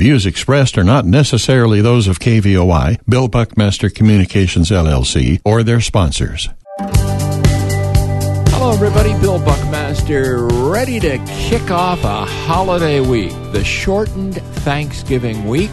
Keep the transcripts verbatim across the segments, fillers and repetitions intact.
views expressed are not necessarily those of K V O I, Bill Buckmaster Communications, L L C, or their sponsors. Hello, everybody. Bill Buckmaster, ready to kick off a holiday week, the shortened Thanksgiving week.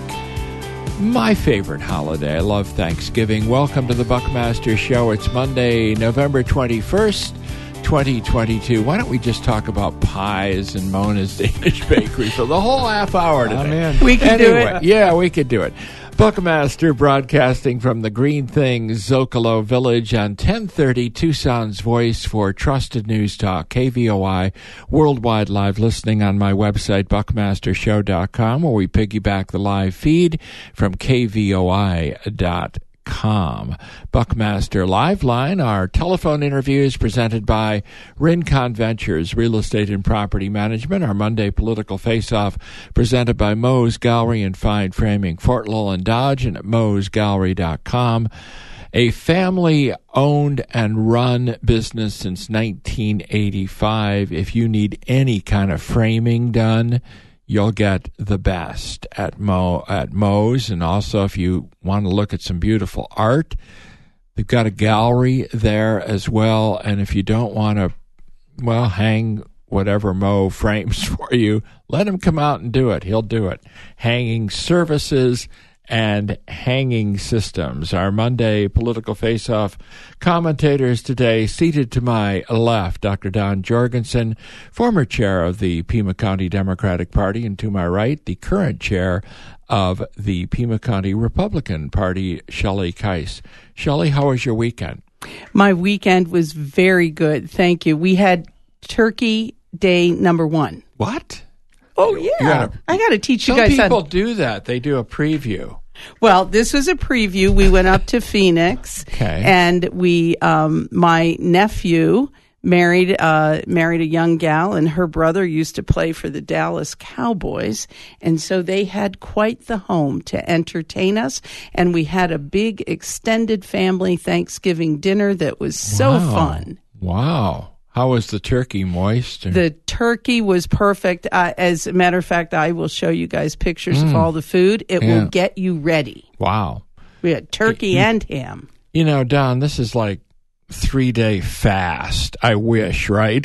My favorite holiday. I love Thanksgiving. Welcome to the Buckmaster Show. It's Monday, November twenty-first, twenty twenty-two. Why don't we just talk about pies and Mona's Danish Bakery for the whole half hour today? Oh, man. We can anyway, do it. Yeah, we could do it. Buckmaster broadcasting from the Green Things Zocalo Village on ten thirty Tucson's Voice for Trusted News Talk, K V O I, worldwide live listening on my website, buckmaster show dot com, where we piggyback the live feed from K V O I dot com. Buckmaster Live Line, our telephone interviews presented by Rincon Ventures, Real Estate and Property Management. Our Monday Political Face-Off presented by Moe's Gallery and Fine Framing, Fort Lowland Dodge, and at moes gallery dot com. A family-owned and run business since nineteen eighty-five. If you need any kind of framing done, you'll get the best at Mo at Moe's. And also, if you want to look at some beautiful art, they've got a gallery there as well. And if you don't want to, well, hang whatever Mo frames for you, let him come out and do it. He'll do it. Hanging services and hanging systems. Our Monday Political Face-Off commentators today, seated to my left, Doctor Don Jorgensen, former chair of the Pima County Democratic Party, and to my right, the current chair of the Pima County Republican Party, Shelley Keiss. Shelley, how was your weekend? My weekend was very good. Thank you. We had Turkey Day number one. What? Oh, yeah. Gotta, I got to teach you some guys. Some people how... do that. They do a preview. Well, this was a preview. We went up to Phoenix, okay. and we, um, my nephew married uh, married a young gal, and her brother used to play for the Dallas Cowboys, and so they had quite the home to entertain us, and we had a big extended family Thanksgiving dinner that was so wow. fun. Wow. How was the turkey, moist? Or? The turkey was perfect. Uh, as a matter of fact, I will show you guys pictures mm. of all the food. It yeah. will get you ready. Wow. We had turkey you, and ham. You know, Don, this is like three-day fast, I wish, right?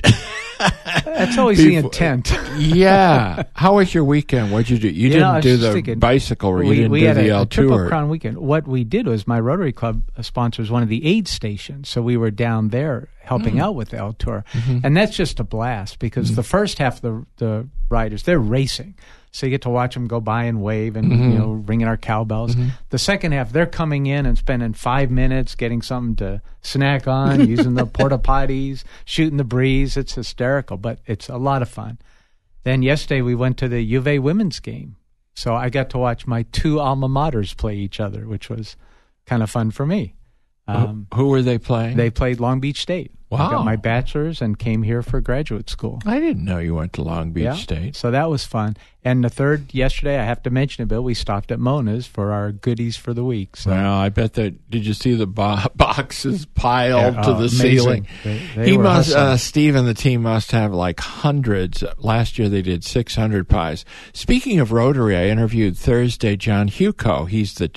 That's always Before, the intent. Yeah. How was your weekend? What'd you do? You, you didn't know, do the thinking, bicycle, or you we, didn't we do had the a, L a Tour. Triple Crown weekend. What we did was my Rotary Club sponsors one of the aid stations, so we were down there helping mm. out with the L Tour. Mm-hmm. And that's just a blast because mm-hmm. the first half of the, the riders, they're racing. So you get to watch them go by and wave and, mm-hmm. you know, ringing our cowbells. Mm-hmm. The second half, they're coming in and spending five minutes getting something to snack on, using the porta potties, shooting the breeze. It's hysterical, but it's a lot of fun. Then yesterday we went to the U of A women's game. So I got to watch my two alma maters play each other, which was kind of fun for me. Um, Who were they playing? They played Long Beach State. Wow. I got my bachelor's and came here for graduate school. I didn't know you went to Long Beach yeah. State. So that was fun. And the third, yesterday, I have to mention it, Bill, we stopped at Mona's for our goodies for the week. So. Well, I bet that, did you see the bo- boxes piled yeah, to oh, the amazing. ceiling? They, they he were must, awesome. uh, Steve and the team must have like hundreds. Last year they did six hundred pies. Speaking of Rotary, I interviewed Thursday John Huco. He's the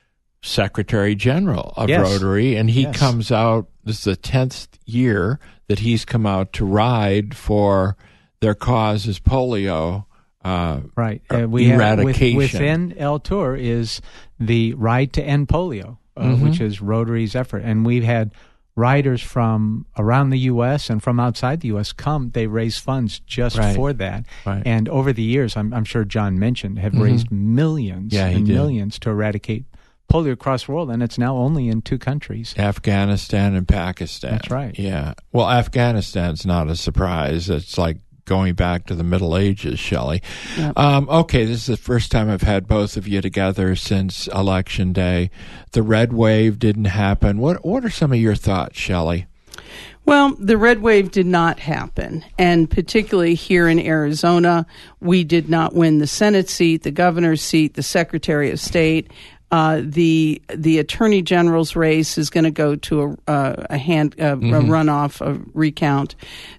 Secretary General of yes. Rotary, and he yes. comes out, this is the tenth year that he's come out to ride for their cause is polio uh, right. Uh, we eradication. Have, with, within L Tour is the Ride to End Polio, uh, mm-hmm. which is Rotary's effort. And we've had riders from around the U S and from outside the U S come. They raise funds just right. for that. Right. And over the years, I'm, I'm sure John mentioned, have mm-hmm. raised millions yeah, and did. millions to eradicate polio across the world, and it's now only in two countries. Afghanistan and Pakistan. That's right. Yeah. Well, Afghanistan's not a surprise. It's like going back to the Middle Ages, Shelley. Yep. Um, okay, this is the first time I've had both of you together since Election Day. The red wave didn't happen. What, what are some of your thoughts, Shelley? Well, the red wave did not happen, and particularly here in Arizona, we did not win the Senate seat, the governor's seat, the Secretary of State. Uh, the the attorney general's race is going to go to a, uh, a hand uh, mm-hmm. a runoff, a recount.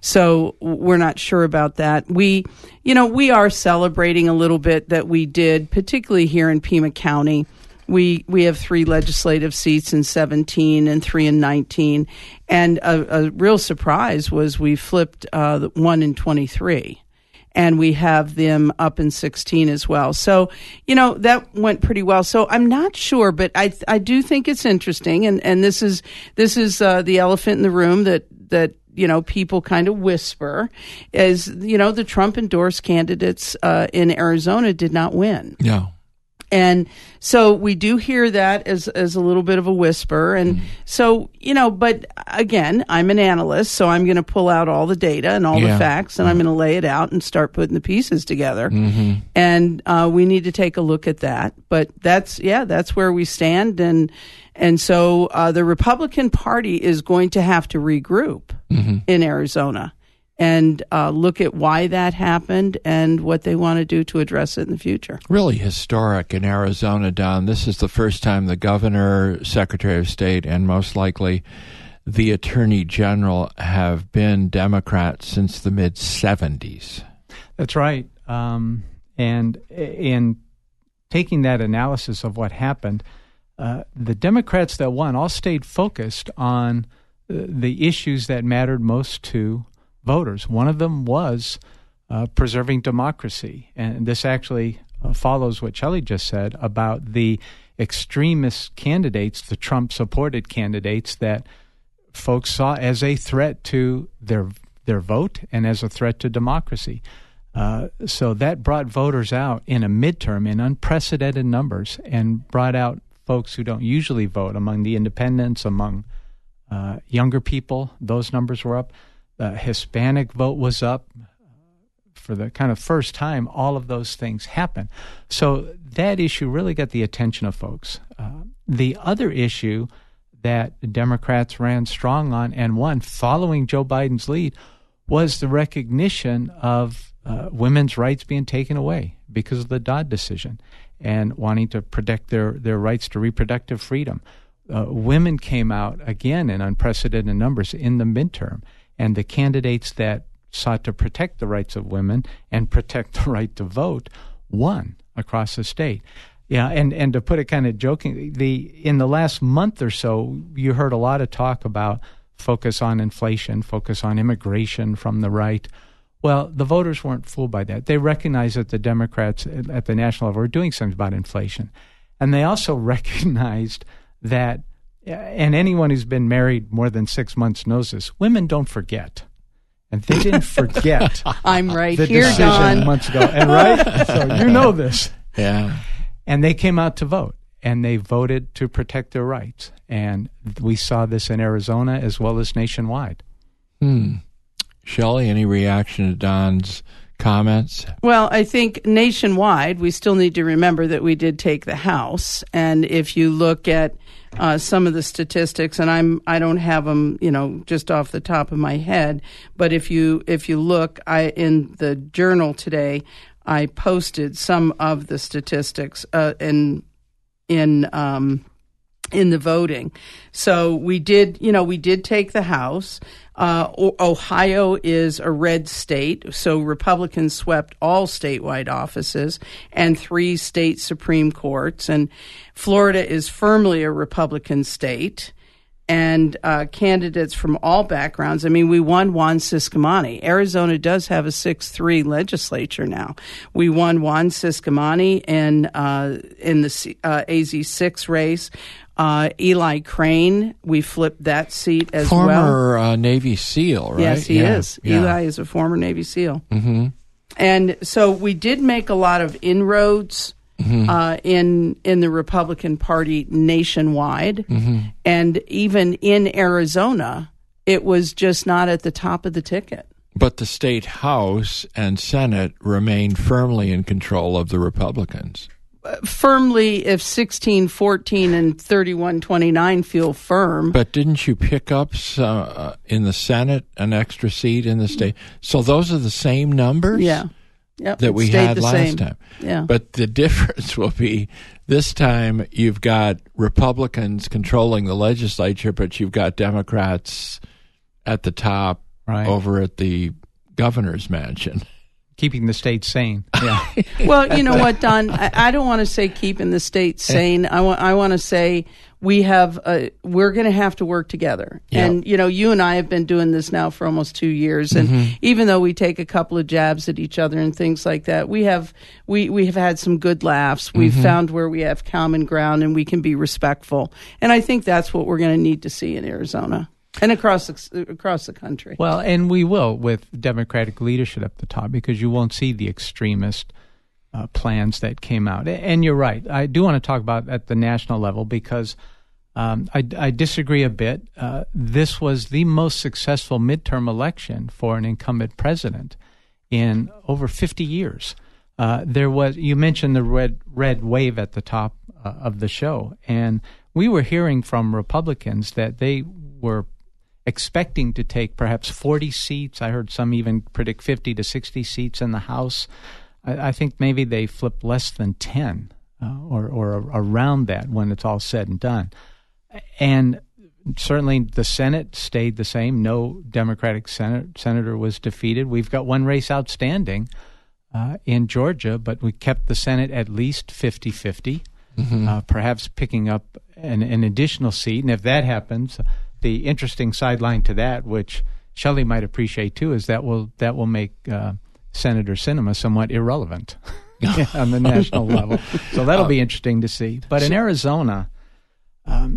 So we're not sure about that. We, you know, we are celebrating a little bit that we did, particularly here in Pima County. We we have three legislative seats in seventeen and three in nineteen, and a, a real surprise was we flipped uh, one in twenty-three. And we have them up in sixteen as well. So, you know, that went pretty well. So I'm not sure, but I I do think it's interesting. And, and this is this is uh, the elephant in the room that, that you know, people kind of whisper is, you know, the Trump endorsed candidates uh, in Arizona did not win. No. And so we do hear that as as a little bit of a whisper. And mm-hmm. so, you know, but again, I'm an analyst, so I'm going to pull out all the data and all yeah. the facts, and mm-hmm. I'm going to lay it out and start putting the pieces together. Mm-hmm. And uh, we need to take a look at that. But that's, yeah, that's where we stand. And and so uh, the Republican Party is going to have to regroup mm-hmm. in Arizona and uh, look at why that happened and what they want to do to address it in the future. Really historic in Arizona, Don. This is the first time the governor, secretary of state, and most likely the attorney general have been Democrats since the mid-seventies. That's right. Um, and in taking that analysis of what happened, uh, the Democrats that won all stayed focused on uh, the issues that mattered most to voters. One of them was uh, preserving democracy. And this actually uh, follows what Shelley just said about the extremist candidates, the Trump-supported candidates that folks saw as a threat to their their vote and as a threat to democracy. Uh, so that brought voters out in a midterm in unprecedented numbers and brought out folks who don't usually vote among the independents, among uh, younger people. Those numbers were up. The Hispanic vote was up. For the kind of first time, all of those things happen. So that issue really got the attention of folks. Uh, the other issue that the Democrats ran strong on and won following Joe Biden's lead was the recognition of uh, women's rights being taken away because of the Dodd decision and wanting to protect their, their rights to reproductive freedom. Uh, women came out again in unprecedented numbers in the midterm. And the candidates that sought to protect the rights of women and protect the right to vote won across the state. Yeah, and, and to put it kind of jokingly, the in the last month or so, you heard a lot of talk about focus on inflation, focus on immigration from the right. Well, the voters weren't fooled by that. They recognized that the Democrats at the national level were doing something about inflation. And they also recognized that, and anyone who's been married more than six months knows this, women don't forget. And they didn't forget. I'm right the here, decision Don. months ago. And right? So you know this. Yeah. And they came out to vote. And they voted to protect their rights. And we saw this in Arizona as well as nationwide. Hmm. Shelley, any reaction to Don's comments? Well, I think nationwide, we still need to remember that we did take the House. And if you look at uh, some of the statistics, and I'm I don't have them, you know, just off the top of my head, but if you if you look, I in the Journal today, I posted some of the statistics uh, in in um, in the voting. So we did, you know, we did take the House. Uh, Ohio is a red state, so Republicans swept all statewide offices and three state Supreme Courts. And Florida is firmly a Republican state. And uh, candidates from all backgrounds. I mean, we won Juan Ciscomani. Arizona does have a six three legislature now. We won Juan Ciscomani in, uh, in the uh, A Z six race. Uh, Eli Crane, we flipped that seat as former, well. Former uh, Navy SEAL, right? Yes, he yeah. is. Yeah. Eli is a former Navy SEAL. Mm-hmm. And so we did make a lot of inroads mm-hmm. uh, in in the Republican Party nationwide. Mm-hmm. And even in Arizona, it was just not at the top of the ticket. But the state House and Senate remained firmly in control of the Republicans. Firmly, if sixteen fourteen and thirty-one twenty-nine feel firm. But didn't you pick up uh, in the Senate an extra seat in the state? So those are the same numbers? Yeah. Yep, that it we stayed had the last same. time. Yeah. But the difference will be this time you've got Republicans controlling the legislature, but you've got Democrats at the top Right. over at the governor's mansion. Keeping the state sane. Yeah. Well, you know what, Don? I, I don't want to say keeping the state sane. I want I want to say we have a, we're going to have to work together. Yep. And you know, you and I have been doing this now for almost two years, and Mm-hmm. even though we take a couple of jabs at each other and things like that, we have we we have had some good laughs. We've Mm-hmm. found where we have common ground and we can be respectful. And I think that's what we're going to need to see in Arizona. And across the, across the country. Well, and we will with Democratic leadership at the top, because you won't see the extremist uh, plans that came out. And you're right. I do want to talk about at the national level, because um, I, I disagree a bit. Uh, this was the most successful midterm election for an incumbent president in over fifty years. Uh, there was, you mentioned the red red wave at the top uh, of the show, and we were hearing from Republicans that they were expecting to take perhaps forty seats. I heard some even predict fifty to sixty seats in the House. I, I think maybe they flipped less than ten uh, or, or around that when it's all said and done. And certainly the Senate stayed the same. No Democratic Senate, senator was defeated. We've got one race outstanding uh, in Georgia, but we kept the Senate at least fifty-fifty, mm-hmm. uh, perhaps picking up an, an additional seat. And if that happens, the interesting sideline to that, which Shelley might appreciate too, is that will that will make uh, Senator Sinema somewhat irrelevant on the national level. So that'll be interesting to see. But in Arizona, um,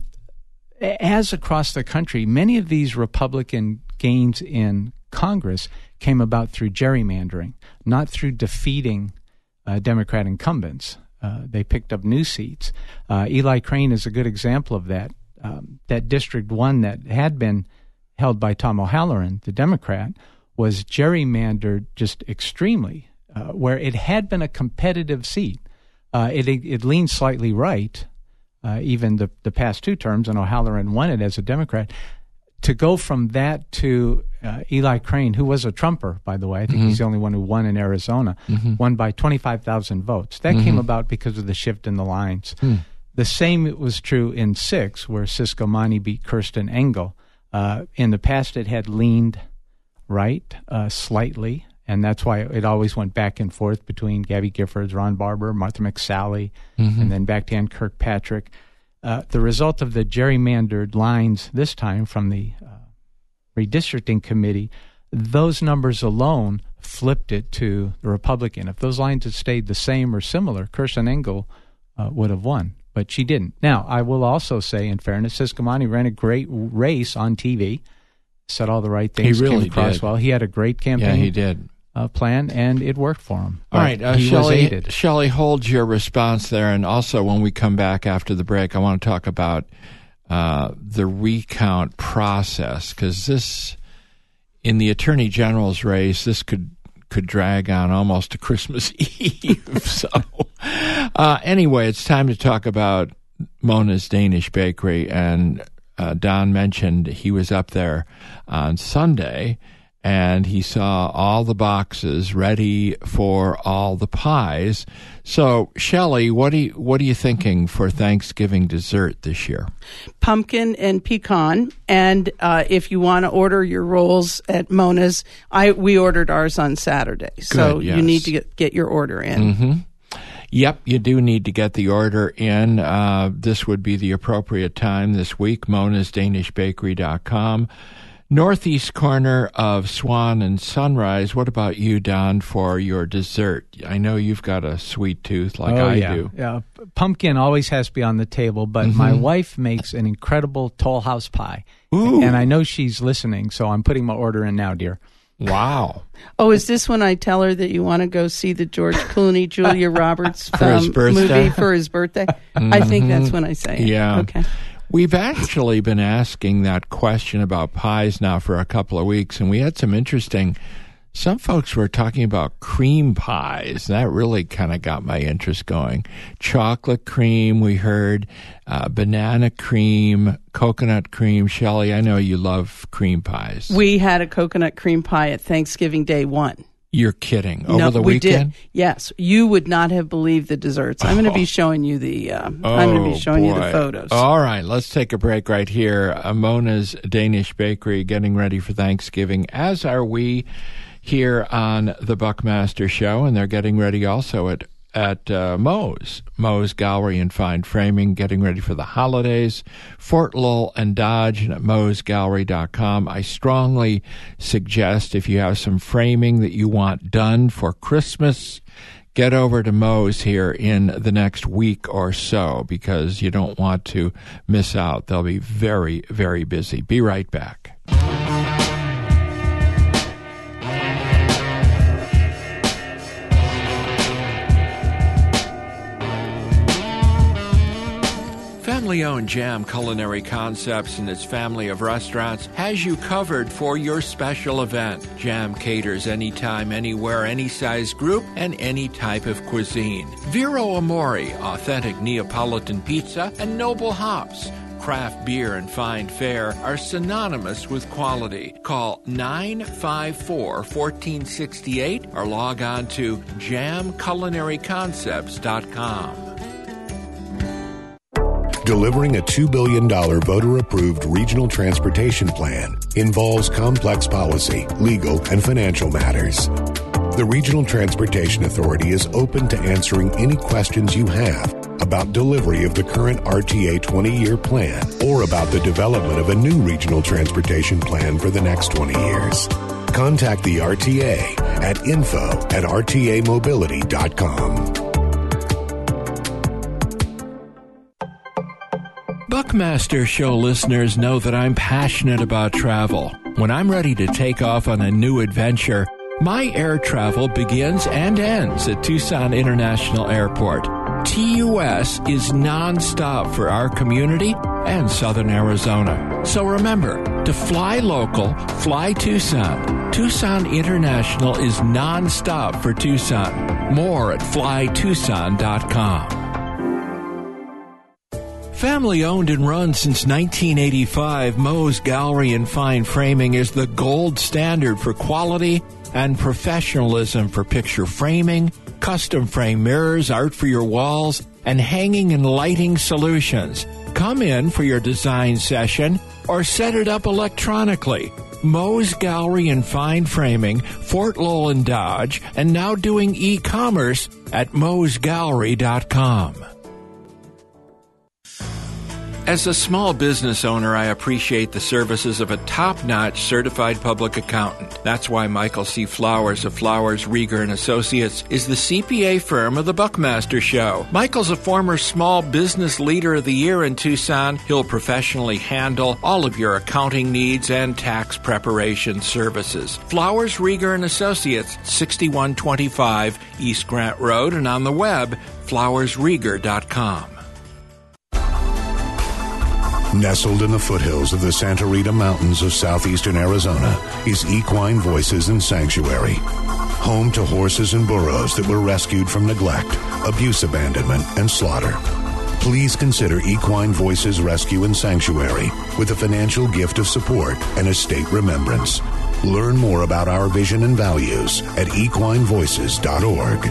as across the country, many of these Republican gains in Congress came about through gerrymandering, not through defeating uh, Democrat incumbents. Uh, they picked up new seats. Uh, Eli Crane is a good example of that. Um, that District one that had been held by Tom O'Halloran, the Democrat, was gerrymandered just extremely, uh, where it had been a competitive seat. Uh, it, it leaned slightly right, uh, even the, the past two terms, and O'Halloran won it as a Democrat. To go from that to uh, Eli Crane, who was a Trumper, by the way, I think mm-hmm. he's the only one who won in Arizona, mm-hmm. won by twenty-five thousand votes. That mm-hmm. came about because of the shift in the lines. Mm. The same was true in six, where Cisco Mani beat Kirsten Engel. Uh, in the past, it had leaned right uh, slightly, and that's why it always went back and forth between Gabby Giffords, Ron Barber, Martha McSally, mm-hmm. and then back to Ann Kirkpatrick. Uh, the result of the gerrymandered lines this time from the uh, redistricting committee, those numbers alone flipped it to the Republican. If those lines had stayed the same or similar, Kirsten Engel uh, would have won. But she didn't. Now, I will also say, in fairness, Cisco Mani ran a great race on T V, said all the right things, he really came across did. well. He had a great campaign yeah, he did. Uh, plan, and it worked for him. All right, uh, he was aided. Shelley, hold your response there. And also, when we come back after the break, I want to talk about uh, the recount process, because this, in the Attorney General's race, this could could drag on almost to Christmas Eve. So uh, anyway, it's time to talk about Mona's Danish Bakery. And uh, Don mentioned he was up there on Sunday, and he saw all the boxes ready for all the pies. So, Shelley, what are you, what are you thinking for Thanksgiving dessert this year? Pumpkin and pecan. And uh, if you want to order your rolls at Mona's, I we ordered ours on Saturday. So Good, yes. you need to get, get your order in. Mm-hmm. Yep, you do need to get the order in. Uh, this would be the appropriate time this week, monas danish bakery dot com. Northeast corner of Swan and Sunrise. What about you, Don, for your dessert? I know you've got a sweet tooth like oh, I yeah. do. Yeah, pumpkin always has to be on the table, but mm-hmm. my wife makes an incredible Toll House pie. Ooh. And I know she's listening, so I'm putting my order in now, dear. Wow. Oh, is this when I tell her that you want to go see the George Clooney, Julia Roberts for his um, birthday? movie for his birthday? Mm-hmm. I think that's when I say it. Yeah. Okay. We've actually been asking that question about pies now for a couple of weeks, and we had some interesting, some folks were talking about cream pies. That really kind of got my interest going. Chocolate cream, we heard, uh, banana cream, coconut cream. Shelley, I know you love cream pies. We had a coconut cream pie at Thanksgiving Day one. You're kidding. Over no, the we weekend? Did. Yes. You would not have believed the desserts. I'm oh. going to be showing you the uh, oh, I'm going to be showing boy. you the photos. All right, let's take a break right here. Mona's Danish Bakery getting ready for Thanksgiving, as are we here on the Buckmaster Show, and they're getting ready also at at uh, Moe's, Moe's Gallery and Fine Framing, getting ready for the holidays. Fort Lowell and Dodge and at moes gallery dot com. I strongly suggest if you have some framing that you want done for Christmas, get over to Moe's here in the next week or so because you don't want to miss out. They'll be very, very busy. Be right back. Family-owned Jam Culinary Concepts and its family of restaurants has you covered for your special event. Jam caters anytime, anywhere, any size group, and any type of cuisine. Vero Amore, authentic Neapolitan pizza, and Noble Hops. Craft beer and fine fare are synonymous with quality. Call nine five four, one four six eight or log on to jam culinary concepts dot com. Delivering a two billion dollars voter-approved regional transportation plan involves complex policy, legal, and financial matters. The Regional Transportation Authority is open to answering any questions you have about delivery of the current R T A twenty-year plan or about the development of a new regional transportation plan for the next twenty years. Contact the R T A at info at r t a mobility dot com. Buckmaster Show listeners know that I'm passionate about travel. When I'm ready to take off on a new adventure, my air travel begins and ends at Tucson International Airport. T U S is nonstop for our community and Southern Arizona. So remember, to fly local, fly Tucson. Tucson International is nonstop for Tucson. More at fly tucson dot com. Family owned and run since nineteen eighty-five, Moe's Gallery and Fine Framing is the gold standard for quality and professionalism for picture framing, custom frame mirrors, art for your walls, and hanging and lighting solutions. Come in for your design session or set it up electronically. Moe's Gallery and Fine Framing, Fort Lowell and Dodge, and now doing e-commerce at moes gallery dot com. As a small business owner, I appreciate the services of a top-notch certified public accountant. That's why Michael C. Flowers of Flowers, Rieger and Associates is the C P A firm of the Buckmaster Show. Michael's a former Small Business Leader of the Year in Tucson. He'll professionally handle all of your accounting needs and tax preparation services. Flowers, Rieger and Associates, sixty-one twenty-five East Grant Road, and on the web, flowers rieger dot com. Nestled in the foothills of the Santa Rita Mountains of southeastern Arizona is Equine Voices and Sanctuary, home to horses and burros that were rescued from neglect, abuse, abandonment, and slaughter. Please consider Equine Voices Rescue and Sanctuary with a financial gift of support and a state remembrance. Learn more about our vision and values at equine voices dot org.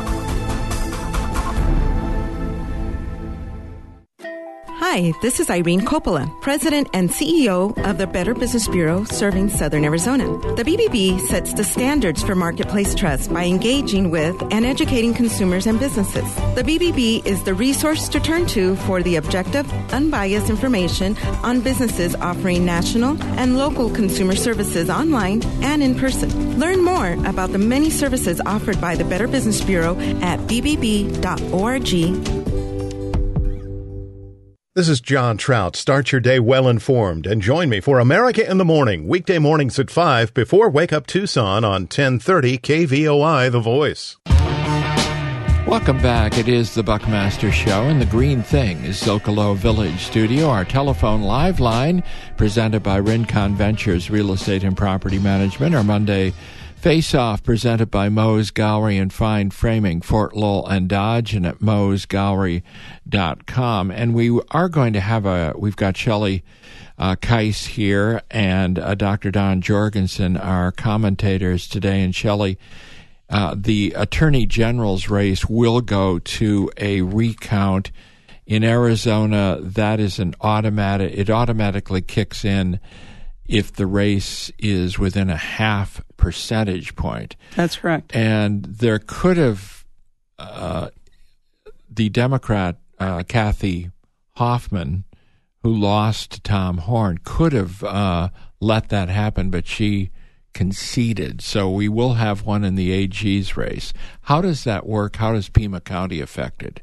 Hi, this is Irene Coppola, President and C E O of the Better Business Bureau serving Southern Arizona. The B B B sets the standards for marketplace trust by engaging with and educating consumers and businesses. The B B B is the resource to turn to for the objective, unbiased information on businesses offering national and local consumer services online and in person. Learn more about the many services offered by the Better Business Bureau at b b b dot org. This is John Trout. Start your day well-informed and join me for America in the Morning, weekday mornings at five before Wake Up Tucson on ten thirty K V O I, The Voice. Welcome back. It is the Buckmaster Show, and the green thing is Zocalo Village Studio, our telephone live line presented by Rincon Ventures Real Estate and Property Management, our Monday Face Off, presented by Moe's Gallery and Fine Framing, Fort Lowell and Dodge, and at moes gallery dot com. And we are going to have a, we've got Shelley uh, Keiss here and uh, Doctor Don Jorgensen, our commentators today. And Shelley, uh, the Attorney General's race will go to a recount. In Arizona, that is an automatic, it automatically kicks in if the race is within a half percentage point. That's correct. And there could have, uh, the Democrat, uh, Kathy Hoffman, who lost to Tom Horn, could have uh, let that happen, but she conceded. So we will have one in the A G's race. How does that work? How does Pima County affected?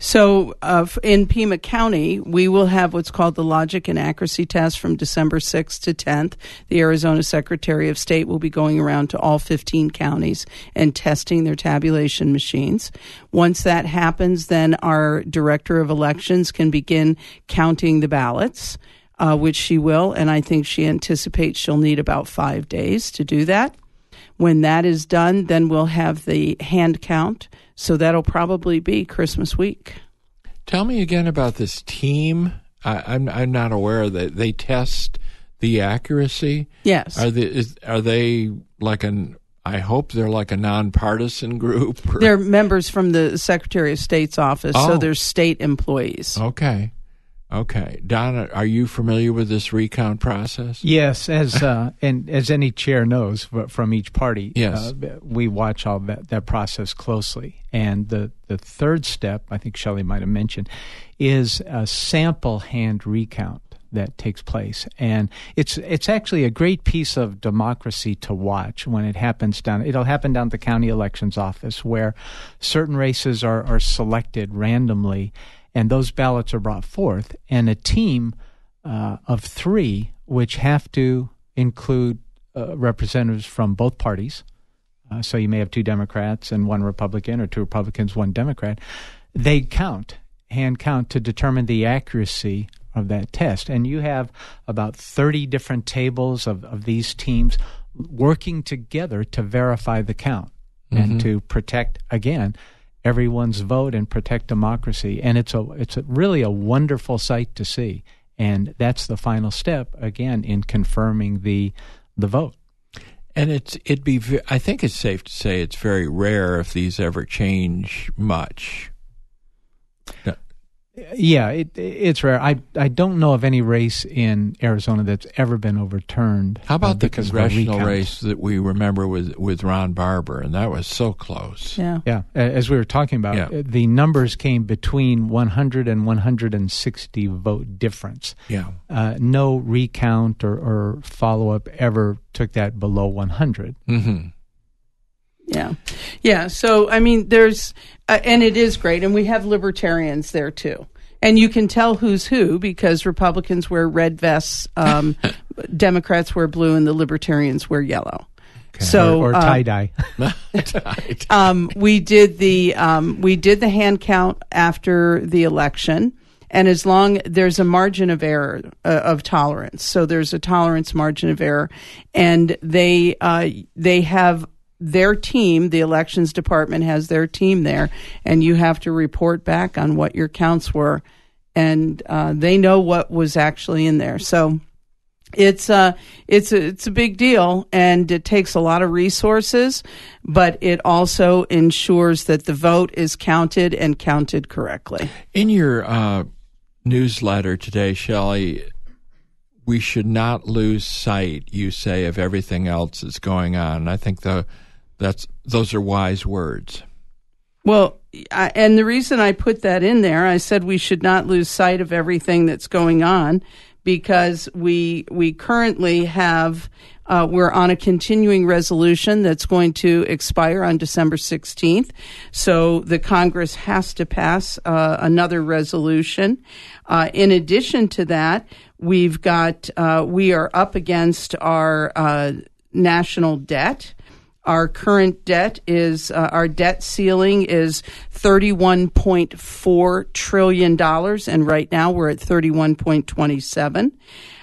So uh, in Pima County, we will have what's called the logic and accuracy test from December sixth to tenth. The Arizona Secretary of State will be going around to all fifteen counties and testing their tabulation machines. Once that happens, then our Director of Elections can begin counting the ballots, uh, which she will, and I think she anticipates she'll need about five days to do that. When that is done, then we'll have the hand count. So that'll probably be Christmas week. Tell me again about this team. I, I'm I'm not aware that they test the accuracy. Yes. Are they is, are they like an? I hope they're like a nonpartisan group. Or? They're members from the Secretary of State's office, oh. so they're state employees. Okay. Okay, Donna, are you familiar with this recount process? Yes, as uh, and as any chair knows from each party, yes. uh, we watch all that, that process closely. And the, the third step, I think Shelley might have mentioned, is a sample hand recount that takes place. And it's it's actually a great piece of democracy to watch when it happens down. It'll happen down at the county elections office where certain races are, are selected randomly, and those ballots are brought forth, and a team uh, of three, which have to include uh, representatives from both parties, uh, so you may have two Democrats and one Republican, or two Republicans, one Democrat, they count, hand count, to determine the accuracy of that test. And you have about thirty different tables of, of these teams working together to verify the count mm-hmm. and to protect, again, everyone's vote and protect democracy. And it's a it's a, really a wonderful sight to see. And that's the final step, again, in confirming the the vote. And it's it'd be I think it's safe to say it's very rare if these ever change much. No. Yeah, it, it's rare. I I don't know of any race in Arizona that's ever been overturned. How about uh, the congressional race that we remember with, with Ron Barber, and that was so close. Yeah, yeah. As we were talking about, yeah. the numbers came between one hundred and one hundred sixty vote difference. Yeah, uh, no recount or, or follow up ever took that below one hundred. Mm-hmm. Yeah. Yeah. So, I mean, there's, uh, and it is great. And we have libertarians there too. And you can tell who's who because Republicans wear red vests, um, Democrats wear blue, and the libertarians wear yellow. Okay. So, or, or tie-dye. Um, um, we did the, um, we did the hand count after the election. And as long there's a margin of error uh, of tolerance. So there's a tolerance margin of error, and they, uh, they have, their team, the elections department has their team there, and you have to report back on what your counts were, and uh, they know what was actually in there. So it's uh, it's a, it's a big deal, and it takes a lot of resources, but it also ensures that the vote is counted and counted correctly. In your uh, newsletter today, Shelley, we should not lose sight, you say, of everything else that's going on. And I think the That's those are wise words. Well, I, and the reason I put that in there, I said we should not lose sight of everything that's going on, because we we currently have uh, we're on a continuing resolution that's going to expire on December sixteenth. So the Congress has to pass uh, another resolution. Uh, in addition to that, we've got uh, we are up against our uh, national debt. Our current debt is, uh, our debt ceiling is thirty-one point four trillion dollars, and right now we're at thirty-one point two seven.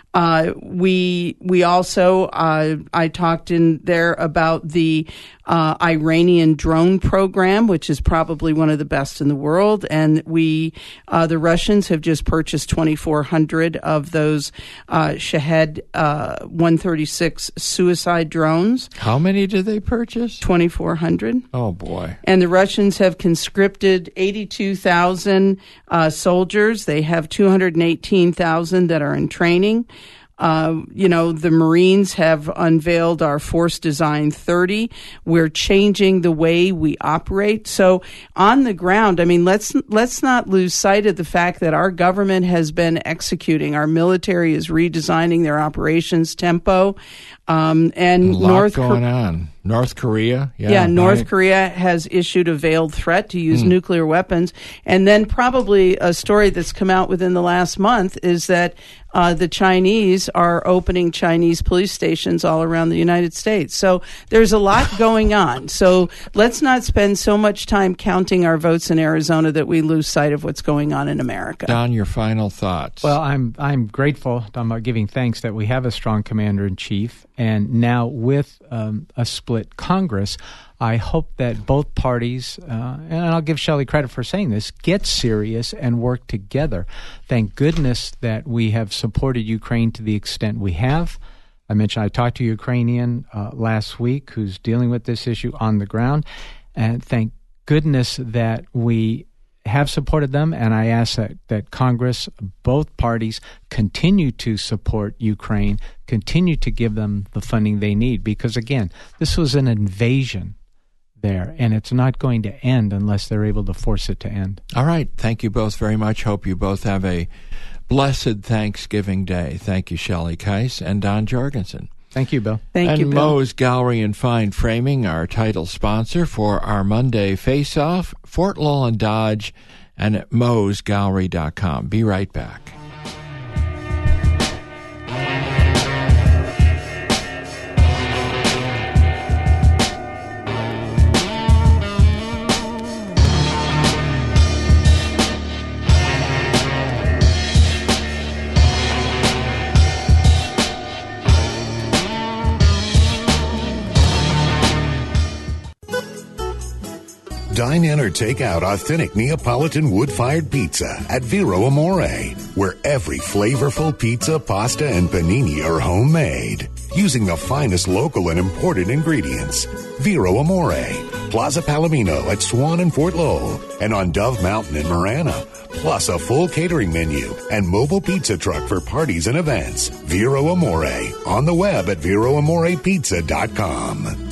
Uh, we we also uh, I talked in there about the uh, Iranian drone program, which is probably one of the best in the world, and we uh, the Russians have just purchased twenty-four hundred of those uh, Shahed uh, one thirty-six suicide drones. How many did they purchase? twenty-four hundred. Oh boy! And the Russians have conscripted eighty-two thousand uh, soldiers. They have two hundred eighteen thousand that are in training. Uh, you know, the Marines have unveiled our Force Design thirty. We're changing the way we operate. So on the ground, I mean, let's let's not lose sight of the fact that our government has been executing. Our military is redesigning their operations tempo. Um, and a lot North going on. North Korea, yeah, yeah. North right. Korea has issued a veiled threat to use Mm. nuclear weapons, and then probably a story that's come out within the last month is that uh, the Chinese are opening Chinese police stations all around the United States. So there's a lot going on. So let's not spend so much time counting our votes in Arizona that we lose sight of what's going on in America. Don, your final thoughts. Well, I'm I'm grateful. I'm giving thanks that we have a strong commander in chief, and now with um, a split Congress, I hope that both parties, uh, and I'll give Shelley credit for saying this, get serious and work together. Thank goodness that we have supported Ukraine to the extent we have. I mentioned I talked to a Ukrainian uh, last week who's dealing with this issue on the ground, and thank goodness that we have supported them, and I ask that, that Congress, both parties, continue to support Ukraine, continue to give them the funding they need, because, again, this was an invasion there, and it's not going to end unless they're able to force it to end. All right. Thank you both very much. Hope you both have a blessed Thanksgiving Day. Thank you, Shelley Keiss and Don Jorgensen. Thank you, Bill. Thank and you, Bill. Moe's Gallery and Fine Framing, our title sponsor for our Monday Face-Off, Fort Lawn Dodge, and at moes gallery dot com. Be right back. Dine in or take out authentic Neapolitan wood-fired pizza at Vero Amore, where every flavorful pizza, pasta, and panini are homemade, using the finest local and imported ingredients. Vero Amore, Plaza Palomino at Swan and Fort Lowell, and on Dove Mountain in Marana, plus a full catering menu and mobile pizza truck for parties and events. Vero Amore, on the web at vero amore pizza dot com.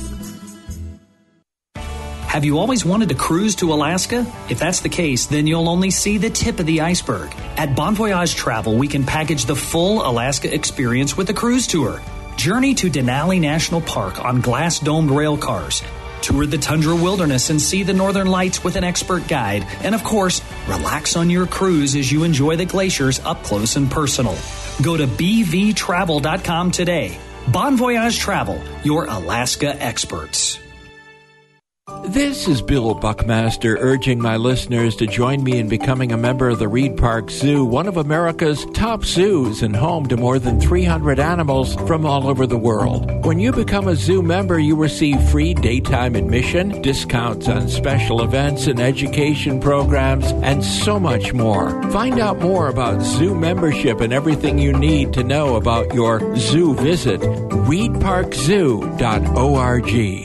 Have you always wanted to cruise to Alaska? If that's the case, then you'll only see the tip of the iceberg. At Bon Voyage Travel, we can package the full Alaska experience with a cruise tour. Journey to Denali National Park on glass-domed rail cars. Tour the tundra wilderness and see the northern lights with an expert guide. And of course, relax on your cruise as you enjoy the glaciers up close and personal. Go to b v travel dot com today. Bon Voyage Travel, your Alaska experts. This is Bill Buckmaster urging my listeners to join me in becoming a member of the Reed Park Zoo, one of America's top zoos and home to more than three hundred animals from all over the world. When you become a zoo member, you receive free daytime admission, discounts on special events and education programs, and so much more. Find out more about zoo membership and everything you need to know about your zoo visit. reed park zoo dot org.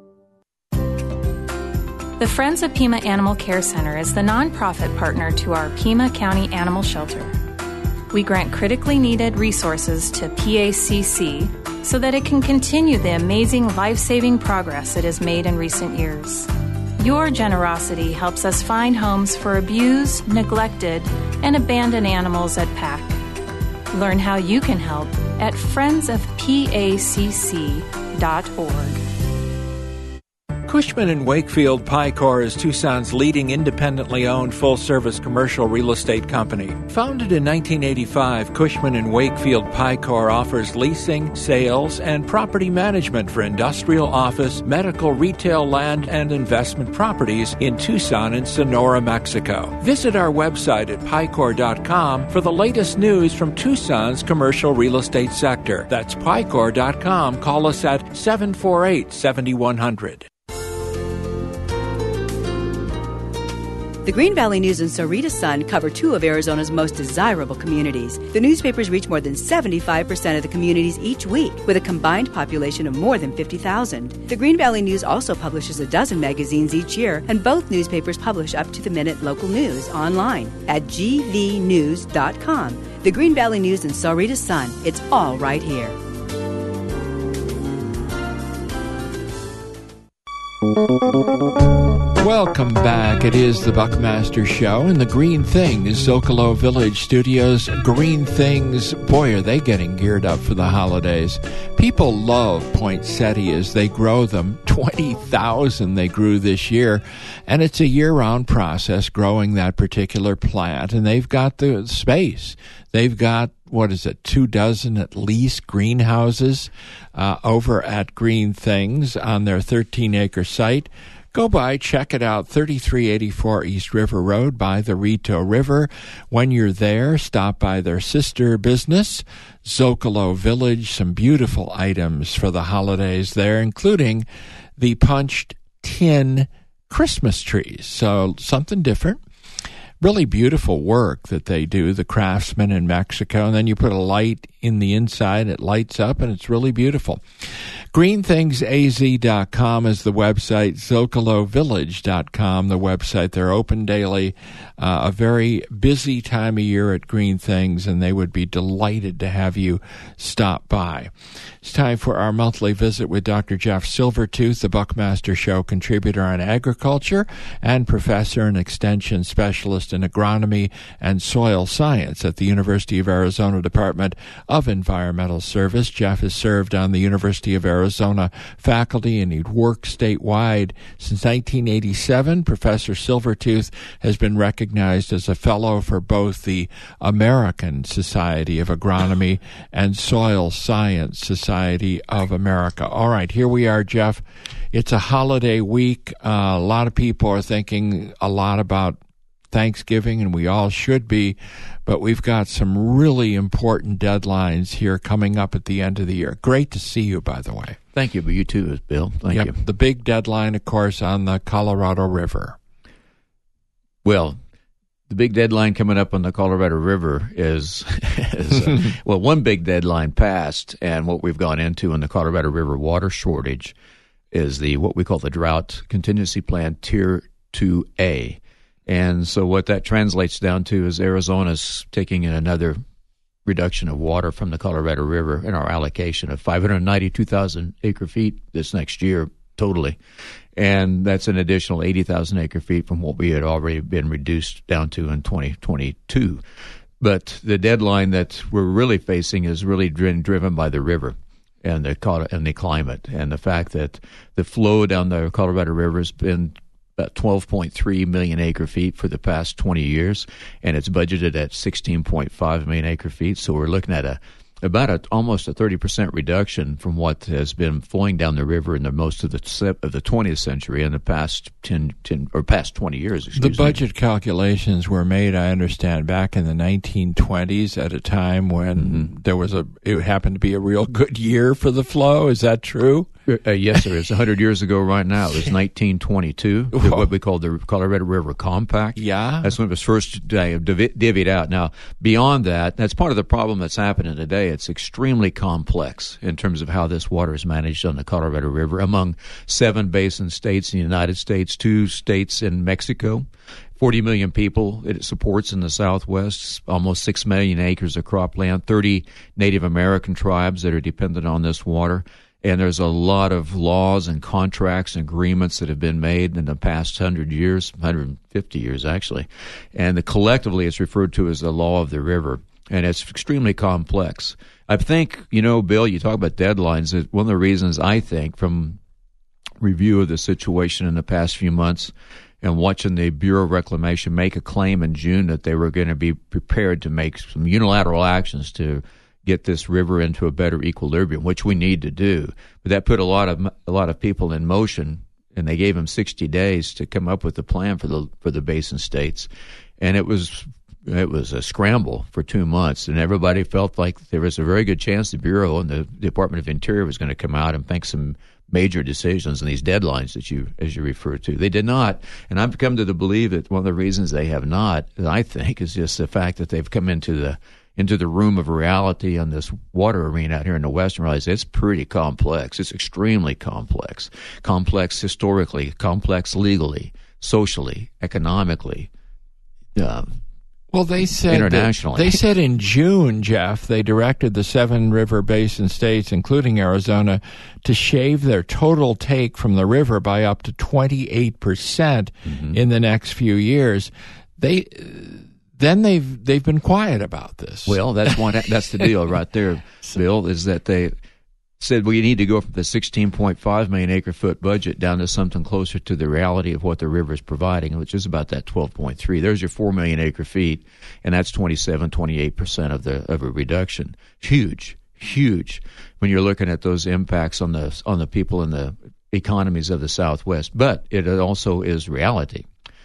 The Friends of Pima Animal Care Center is the nonprofit partner to our Pima County Animal Shelter. We grant critically needed resources to P A C C so that it can continue the amazing life-saving progress it has made in recent years. Your generosity helps us find homes for abused, neglected, and abandoned animals at P A C. Learn how you can help at friends of p a c c dot org. Cushman and Wakefield Picor is Tucson's leading independently owned full-service commercial real estate company. Founded in nineteen eighty-five, Cushman and Wakefield Picor offers leasing, sales, and property management for industrial, office, medical, retail, land, and investment properties in Tucson and Sonora, Mexico. Visit our website at picor dot com for the latest news from Tucson's commercial real estate sector. That's picor dot com. Call us at seven four eight, seven one zero zero. The Green Valley News and Sahuarita Sun cover two of Arizona's most desirable communities. The newspapers reach more than seventy-five percent of the communities each week, with a combined population of more than fifty thousand. The Green Valley News also publishes a dozen magazines each year, and both newspapers publish up-to-the-minute local news online at g v news dot com. The Green Valley News and Sahuarita Sun. It's all right here. Welcome back. It is the Buckmaster Show in the Green Things Zocalo Village Studios. Green Things, boy, are they getting geared up for the holidays. People love poinsettias. They grow them. twenty thousand they grew this year. And it's a year-round process growing that particular plant. And they've got the space. They've got, what is it, two dozen at least greenhouses uh, over at Green Things on their thirteen-acre site. Go by, check it out, thirty-three eighty-four East River Road by the Rito River. When you're there, stop by their sister business, Zocalo Village. Some beautiful items for the holidays there, including the punched tin Christmas trees. So something different. Really beautiful work that they do, the craftsmen in Mexico. And then you put a light in the inside, it lights up, and it's really beautiful. green things a z dot com is the website, zocalo village dot com, the website. They're open daily, uh, a very busy time of year at Green Things, and they would be delighted to have you stop by. It's time for our monthly visit with Doctor Jeff Silvertooth, the Buckmaster Show contributor on agriculture and professor and extension specialist in agronomy and soil science at the University of Arizona Department of Environmental Service. Jeff has served on the University of Arizona faculty, and he'd worked statewide since nineteen eighty-seven. Professor Silvertooth has been recognized as a fellow for both the American Society of Agronomy and Soil Science Society of America. All right, here we are, Jeff. It's a holiday week. Uh, a lot of people are thinking a lot about Thanksgiving, and we all should be, but we've got some really important deadlines here coming up at the end of the year. Great to see you, by the way. Thank you, but you too, Bill. Thank yep, you. The big deadline, of course, on the Colorado River. Well, the big deadline coming up on the Colorado River is, is uh, well, one big deadline passed, and what we've gone into in the Colorado River water shortage is the what we call the Drought Contingency Plan Tier two A. And so what that translates down to is Arizona's taking in another reduction of water from the Colorado River in our allocation of five hundred ninety-two thousand acre feet this next year totally. And that's an additional eighty thousand acre feet from what we had already been reduced down to in twenty twenty-two. But the deadline that we're really facing is really driven by the river and the, and the climate, and the fact that the flow down the Colorado River has been about twelve point three million acre feet for the past twenty years, and it's budgeted at sixteen point five million acre feet. So we're looking at a about a, almost a thirty percent reduction from what has been flowing down the river in the most of the of the twentieth century in the past ten, ten or past twenty years. The budget me. calculations were made, I understand, back in the nineteen twenties at a time when mm-hmm. there was a it happened to be a real good year for the flow. Is that true? Uh, yes, sir. It's one hundred years ago right now. It was nineteen twenty-two, what we call the Colorado River Compact. Yeah. That's when it was first divvied out. Now, beyond that, that's part of the problem that's happening today. It's extremely complex in terms of how this water is managed on the Colorado River among seven basin states in the United States, two states in Mexico, forty million people it supports in the Southwest, almost six million acres of cropland, thirty Native American tribes that are dependent on this water. And there's a lot of laws and contracts and agreements that have been made in the past one hundred years, one hundred fifty years actually. And the, collectively it's referred to as the law of the river. And it's extremely complex. I think, you know, Bill, you talk about deadlines. One of the reasons I think from review of the situation in the past few months and watching the Bureau of Reclamation make a claim in June that they were going to be prepared to make some unilateral actions to get this river into a better equilibrium, which we need to do. But that put a lot of a lot of people in motion, and they gave them sixty days to come up with a plan for the for the basin states, and it was it was a scramble for two months, and everybody felt like there was a very good chance the Bureau and the Department of Interior was going to come out and make some major decisions in these deadlines that you, as you refer to. They did not, and I've come to the believe that one of the reasons they have not, I think, is just the fact that they've come into the into the room of reality on this water arena out here in the West and realize it's pretty complex. It's extremely complex. Complex historically, complex legally, socially, economically, um, Well, they said internationally. That, they said in June, Jeff, they directed the seven river basin states, including Arizona, to shave their total take from the river by up to twenty-eight percent mm-hmm. in the next few years. They then they've they've been quiet about this. Well, that's one. That's the deal right there, Bill. Is that they said we need to go from the sixteen point five million acre foot budget down to something closer to the reality of what the river is providing, which is about that twelve point three. There's your four million acre feet, and that's twenty-seven, twenty-eight percent of the of a reduction. Huge, huge when you're looking at those impacts on the on the people and the economies of the Southwest. But it also is reality,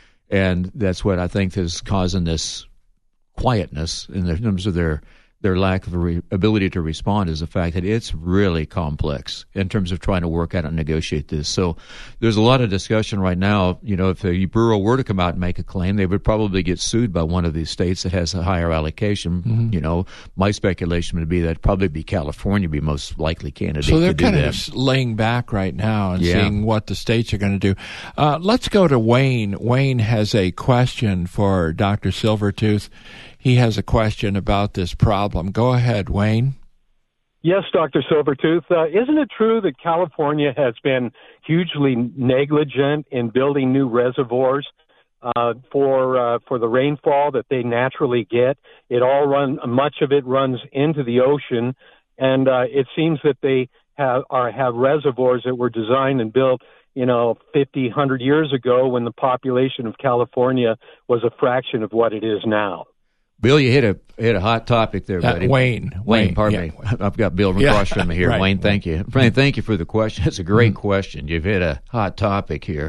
and that's what I think is causing this quietness in terms of their. Their lack of a re- ability to respond is the fact that it's really complex in terms of trying to work out and negotiate this. So there's a lot of discussion right now. You know, if the Bureau were to come out and make a claim, they would probably get sued by one of these states that has a higher allocation. Mm-hmm. You know, my speculation would be that probably be California be most likely candidate. So they're to do kind that. of laying back right now and yeah. seeing what the states are going to do. Uh, let's go to Wayne. Wayne has a question for Doctor Silvertooth. He has a question about this problem. Go ahead, Wayne. Yes, Doctor Silvertooth. Uh, isn't it true that California has been hugely negligent in building new reservoirs uh, for uh, for the rainfall that they naturally get? It all run much of it runs into the ocean, and uh, it seems that they have are have reservoirs that were designed and built, you know, fifty, one hundred years ago when the population of California was a fraction of what it is now. Bill, you hit a hit a hot topic there, buddy. Uh, Wayne, Wayne, Wayne, pardon yeah. me. I've got Bill across from me here. Right. Wayne, thank you. Wayne, thank you for the question. It's a great mm-hmm. question. You've hit a hot topic here,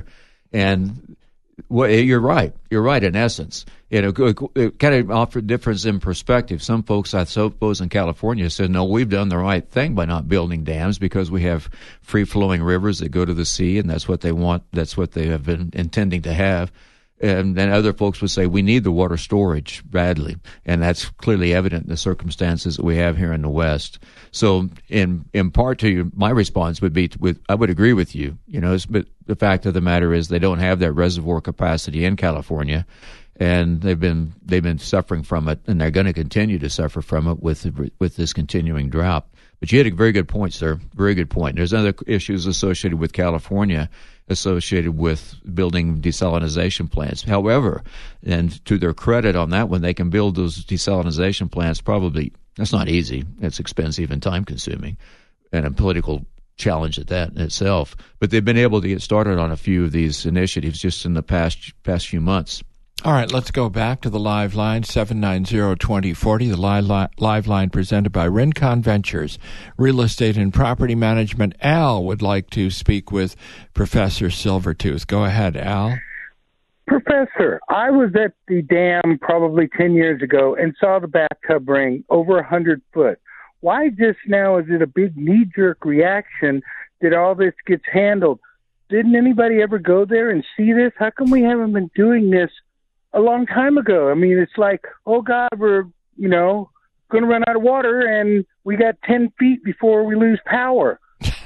and well, you're right. You're right. In essence, you know, it kind of offered difference in perspective. Some folks, I suppose, in California said, "No, we've done the right thing by not building dams because we have free-flowing rivers that go to the sea, and that's what they want. That's what they have been intending to have." And then other folks would say we need the water storage badly, and that's clearly evident in the circumstances that we have here in the West. So, in in part, to you, my response would be, to, with I would agree with you. You know, but the fact of the matter is they don't have that reservoir capacity in California, and they've been they've been suffering from it, and they're going to continue to suffer from it with with this continuing drought. But you had a very good point, sir. Very good point. There's other issues associated with California, associated with building desalination plants. However, and to their credit on that one, they can build those desalination plants probably, that's not easy. It's expensive and time-consuming, and a political challenge at that in itself. But they've been able to get started on a few of these initiatives just in the past past few months. All right, let's go back to the live line, seven nine zero, two zero four zero, the live, li- live line presented by Rincon Ventures, Real Estate and Property Management. Al would like to speak with Professor Silvertooth. Go ahead, Al. Professor, I was at the dam probably ten years ago and saw the bathtub ring over one hundred foot. Why just now is it a big knee-jerk reaction that all this gets handled? Didn't anybody ever go there and see this? How come we haven't been doing this a long time ago? I mean, it's like, oh, God, we're, you know, going to run out of water, and we got ten feet before we lose power.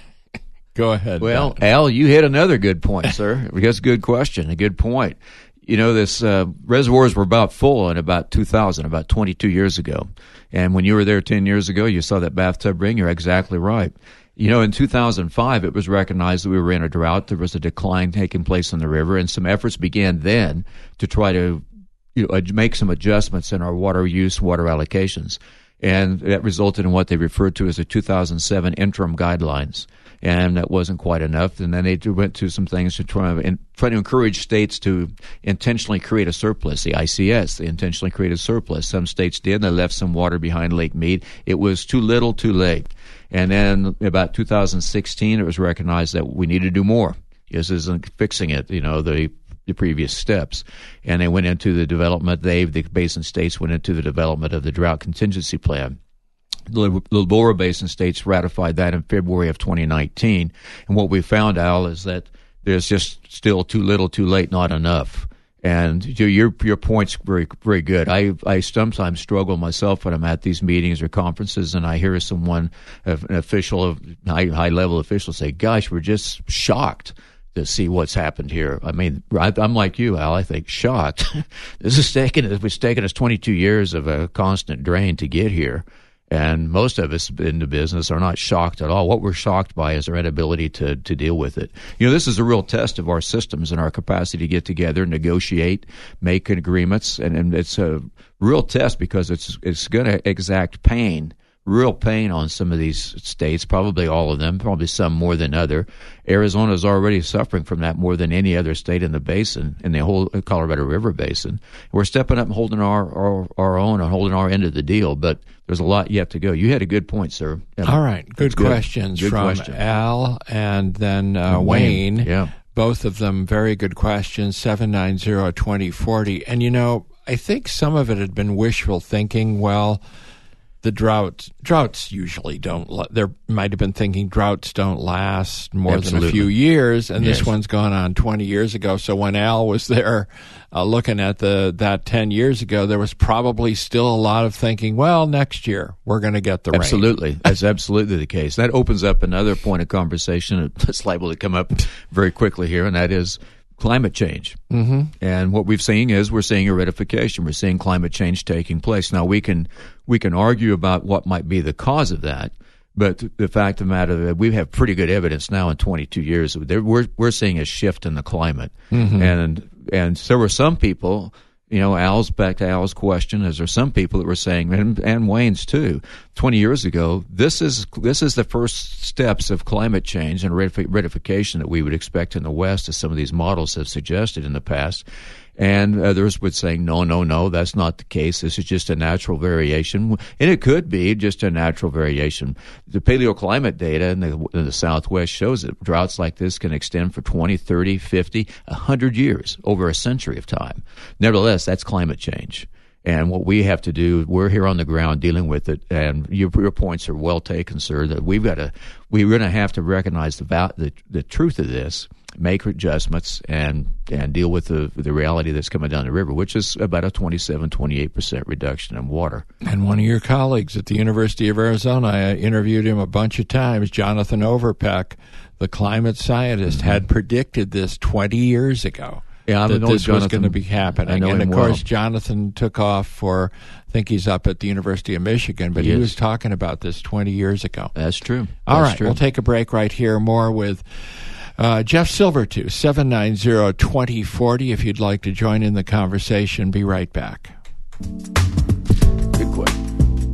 Go ahead. Well, Ben. Al, you hit another good point, sir. That's a good question, a good point. You know, this uh, reservoirs were about full in about two thousand, about twenty-two years ago. And when you were there ten years ago, you saw that bathtub ring. You're exactly right. You know, in two thousand five, it was recognized that we were in a drought. There was a decline taking place in the river, and some efforts began then to try to, you know, make some adjustments in our water use, water allocations. And that resulted in what they referred to as the two thousand seven interim guidelines. and that wasn't quite enough. And then they went to some things to try and try to encourage states to intentionally create a surplus. The I C S, they intentionally created a surplus. Some states did. They left some water behind Lake Mead. It was too little, too late. And then about two thousand sixteen, it was recognized that we need to do more. This isn't fixing it, you know, the the previous steps. And they went into the development, they, the basin states went into the development of the drought contingency plan. The lower basin states ratified that in February of twenty nineteen. And what we found, Al, is that there's just still too little, too late, not enough. And your your point's very very good. I I sometimes struggle myself when I'm at these meetings or conferences, and I hear someone, an official, of high high level official, say, "Gosh, we're just shocked to see what's happened here." I mean, I, I'm like you, Al. I think shocked. This is taken. It's taken us twenty-two years of a constant drain to get here. And most of us in the business are not shocked at all. What we're shocked by is our inability to, to deal with it. You know, this is a real test of our systems and our capacity to get together, negotiate, make agreements. And, and it's a real test because it's it's going to exact pain, real pain on some of these states, probably all of them, probably some more than other. Arizona is already suffering from that more than any other state in the basin, in the whole Colorado River Basin. We're stepping up and holding our, our, our own and holding our end of the deal, but there's a lot yet to go. You had a good point, sir. All right. Good, good questions good from question. Al and then uh, Wayne. Wayne. Yeah. Both of them very good questions, seven nine zero, two zero four zero. And, you know, I think some of it had been wishful thinking. Well, the droughts, droughts usually don't, there might have been thinking droughts don't last more Absolutely. than a few years, and yes. this one's gone on twenty years ago. So when Al was there uh, looking at the that ten years ago, there was probably still a lot of thinking, well, next year we're going to get the rain. Absolutely. That's absolutely the case. That opens up another point of conversation that's liable to come up very quickly here, and that is climate change. Mm-hmm. And what we've seen is we're seeing aridification. We're seeing climate change taking place. Now, we can we can argue about what might be the cause of that, but the fact of the matter is we have pretty good evidence now in twenty-two years. We're we're seeing a shift in the climate. Mm-hmm. And and so there were some people, you know, Al's, back to Al's question, is there some people that were saying, and, and Wayne's too, twenty years ago, this is this is the first steps of climate change and aridification that we would expect in the West, as some of these models have suggested in the past. And others would say, no, no, no, that's not the case. This is just a natural variation. And it could be just a natural variation. The paleoclimate data in the, in the Southwest shows that droughts like this can extend for twenty, thirty, fifty, one hundred years, over a century of time. Nevertheless, that's climate change. And what we have to do, we're here on the ground dealing with it. And your, your points are well taken, sir, that we've got to, we're going to have to recognize the, the, the truth of this, make adjustments, and and deal with the the reality that's coming down the river, which is about a twenty-seven, twenty-eight percent reduction in water. And one of your colleagues at the University of Arizona, I interviewed him a bunch of times, Jonathan Overpeck, the climate scientist, mm-hmm. had predicted this twenty years ago. Yeah, I that know this Jonathan, was going to be happening. And, of well. course, Jonathan took off for, I think he's up at the University of Michigan, but he, he was talking about this twenty years ago. That's true. All That's right, true. We'll take a break right here. More with uh, Jeff Silvertooth, seven nine zero, two zero four zero. If you'd like to join in the conversation, be right back. Good question.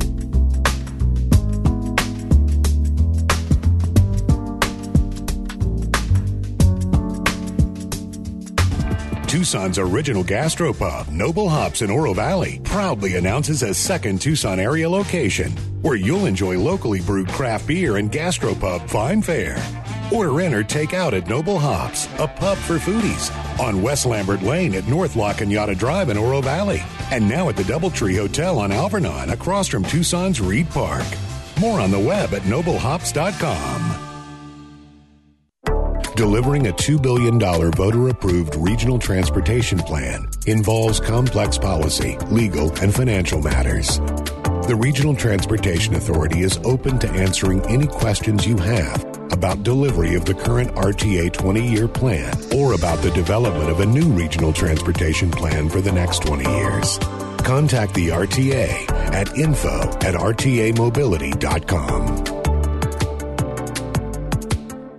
Tucson's original gastropub, Noble Hops in Oro Valley, proudly announces a second Tucson area location where you'll enjoy locally brewed craft beer and gastropub fine fare. Order in or take out at Noble Hops, a pub for foodies, on West Lambert Lane at North La Cañada Drive in Oro Valley, and now at the Doubletree Hotel on Alvernon across from Tucson's Reed Park. More on the web at noble hops dot com. Delivering a two billion dollars voter-approved regional transportation plan involves complex policy, legal, and financial matters. The Regional Transportation Authority is open to answering any questions you have about delivery of the current R T A twenty-year plan or about the development of a new regional transportation plan for the next twenty years. Contact the R T A at info at r t a mobility dot com.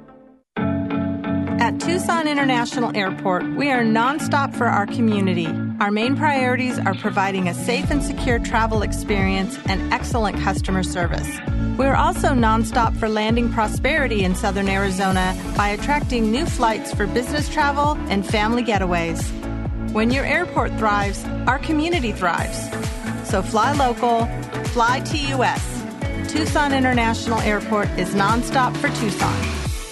At Tucson International Airport, we are nonstop for our community. Our main priorities are providing a safe and secure travel experience and excellent customer service. We're also nonstop for landing prosperity in Southern Arizona by attracting new flights for business travel and family getaways. When your airport thrives, our community thrives. So fly local, fly T U S. Tucson International Airport is nonstop for Tucson.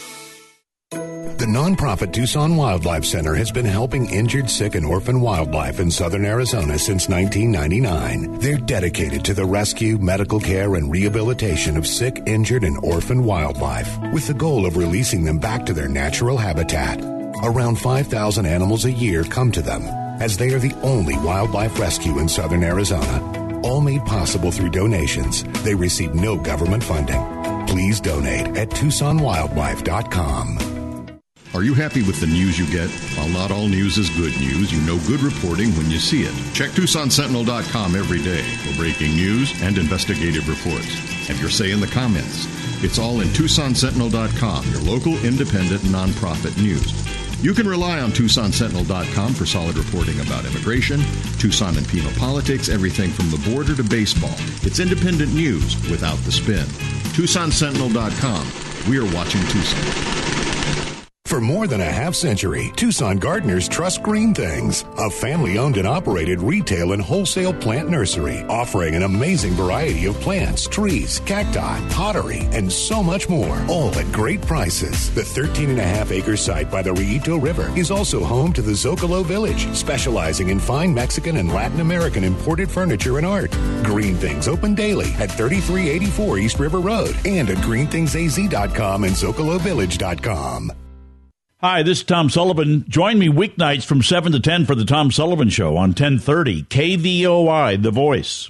The nonprofit Tucson Wildlife Center has been helping injured, sick, and orphan wildlife in southern Arizona since nineteen ninety-nine. They're dedicated to the rescue, medical care, and rehabilitation of sick, injured, and orphan wildlife, with the goal of releasing them back to their natural habitat. Around five thousand animals a year come to them, as they are the only wildlife rescue in southern Arizona, all made possible through donations. They receive no government funding. Please donate at Tucson Wildlife dot com. Are you happy with the news you get? While not all news is good news, you know good reporting when you see it. Check Tucson Sentinel dot com every day for breaking news and investigative reports. Have your say in the comments. It's all in Tucson Sentinel dot com, your local independent nonprofit news. You can rely on Tucson Sentinel dot com for solid reporting about immigration, Tucson and Pima politics, everything from the border to baseball. It's independent news without the spin. Tucson Sentinel dot com. We are watching Tucson. For more than a half century, Tucson gardeners trust Green Things, a family-owned and operated retail and wholesale plant nursery, offering an amazing variety of plants, trees, cacti, pottery, and so much more, all at great prices. The thirteen and a half acre site by the Rillito River is also home to the Zocalo Village, specializing in fine Mexican and Latin American imported furniture and art. Green Things open daily at thirty-three eighty-four East River Road and at green things a z dot com and zocalo village dot com. Hi, this is Tom Sullivan. Join me weeknights from seven to ten for the Tom Sullivan Show on ten thirty K V O I, The Voice.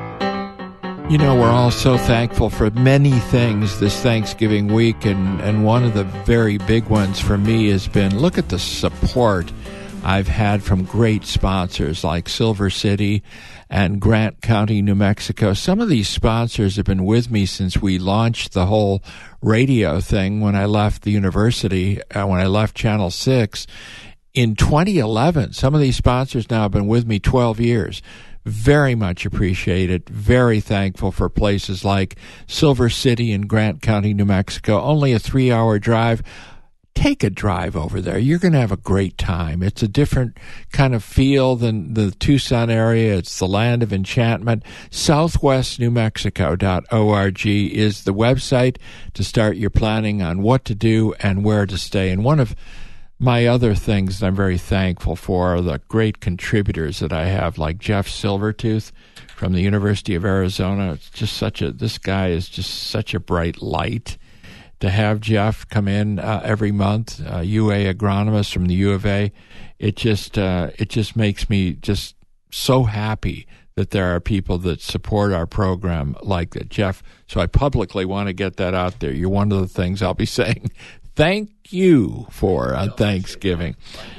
You know, we're all so thankful for many things this Thanksgiving week, and, and one of the very big ones for me has been, look at the support I've had from great sponsors like Silver City and Grant County, New Mexico. Some of these sponsors have been with me since we launched the whole radio thing when I left the university, uh, when I left Channel six in twenty eleven. Some of these sponsors now have been with me twelve years. Very much appreciated. Very thankful for places like Silver City in Grant County, New Mexico. Only a three-hour drive. Take a drive over there. You're going to have a great time. It's a different kind of feel than the Tucson area. It's the land of enchantment. southwest new mexico dot org is the website to start your planning on what to do and where to stay. And one of my other things that I'm very thankful for are the great contributors that I have, like Jeff Silvertooth from the University of Arizona. It's just such a, this guy is just such a bright light. To have Jeff come in uh, every month, uh, U A agronomist from the U of A, it just uh, it just makes me just so happy that there are people that support our program like that, Jeff. So I publicly want to get that out there. You're one of the things I'll be saying thank you for on Thanksgiving.